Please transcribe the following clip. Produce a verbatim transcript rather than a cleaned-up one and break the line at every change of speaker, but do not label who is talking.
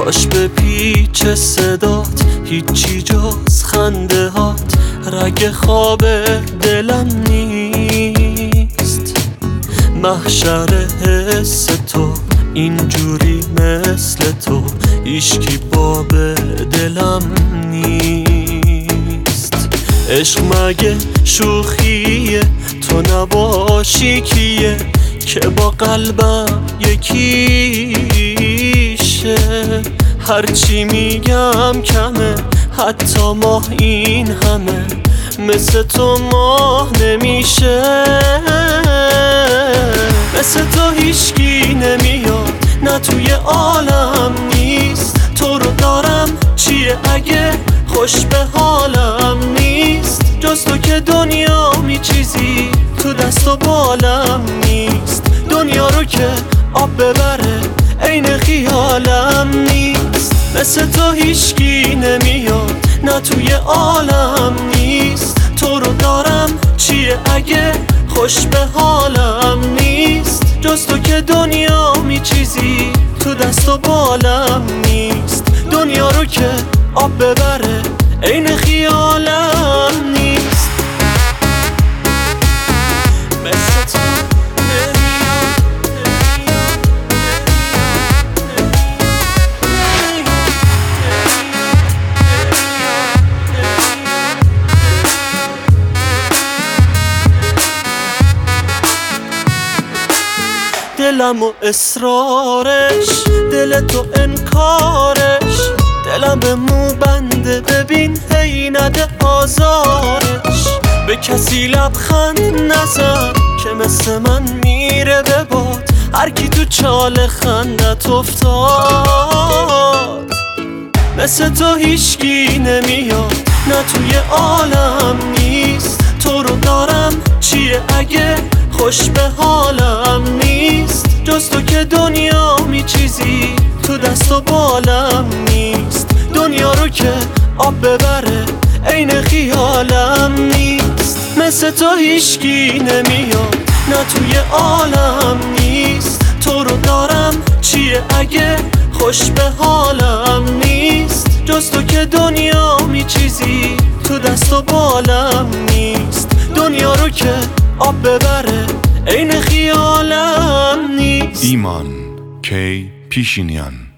کاش به پیچ صدات هیچی جز خنده هات رگ خواب دلم نیست. محشر حس تو اینجوری مثل تو هیچکی باب دلم نیست. عشق مگه شوخیه؟ تو نباشی کیه که با قلبم یکیشه؟ هرچی میگم کمه، حتی ماه این همه مثل تو ماه نمیشه. مثل تو هیچکی نمیاد، نه توی عالم نیست. تو رو دارم چیه اگه خوش به حالم نیست؟ جز تو که دنیا می چیزی تو دست و بالم نیست. دنیا رو که آب ببره عین خیالم نیست. مثل تو هیچکی نمیاد، نه توی عالم نیست. تو رو دارم چیه اگه خوش به حالم نیست؟ جز تو که دنیا می چیزی تو دست و بالم نیست. دنیا رو که آب ببره عین خیالم نیست. مثل تو دلم و اصرارش، دل تو انکارش. دلم به مو بنده، ببین هی نده آزارش. به کسی لبخند نزن که مثل من میره به باد. هر کی تو چال خندت افتاد. مثل تو هیچکی نمیاد، نه توی عالم نیست. تو رو دارم چیه اگه خوش به حالم نیست؟ جز تو که دنیا می چیزی تو دست و بالم نیست. دنیا رو که آب ببره عین خیالم نیست. مثل تو هیچکی نمیاد، نه توی عالم نیست. تو رو دارم چیه اگه خوش به حالم نیست؟ جز تو که دنیا می چیزی تو دست و بالم نیست. دنیا رو که آب ببره عین خیالم نیست.
ایمان کی پیشینیان.